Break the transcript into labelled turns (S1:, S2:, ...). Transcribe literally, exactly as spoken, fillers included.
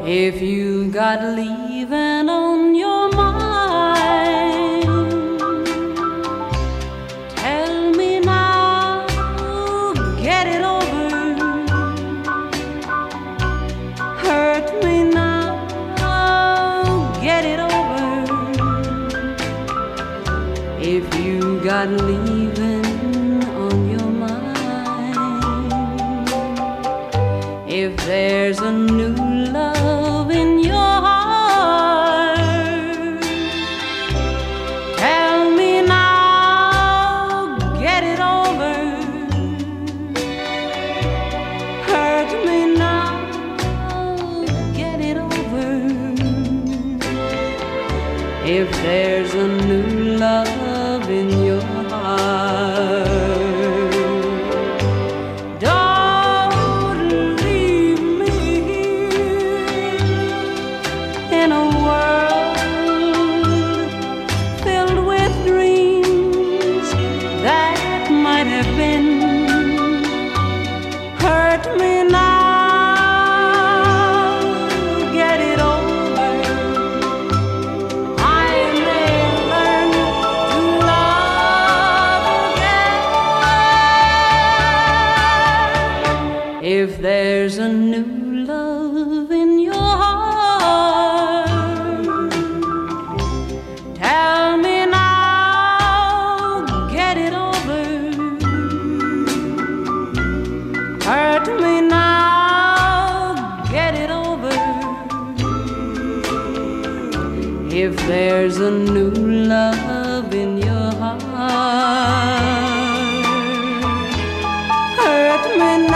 S1: If you got leaving on your mind, tell me now, get it over. Hurt me now, get it over. If you got leaving on your mind, if there's a new love in your heart, tell me now, get it over. Hurt me now, get it over. If there's a new love in your heart, in a world filled with dreams that might have been. Hurt me now, get it over. I may learn to love again. If there's a new love in your heart, tell me now, get it over. Hurt me now, get it over. If there's a new love in your heart, hurt me now.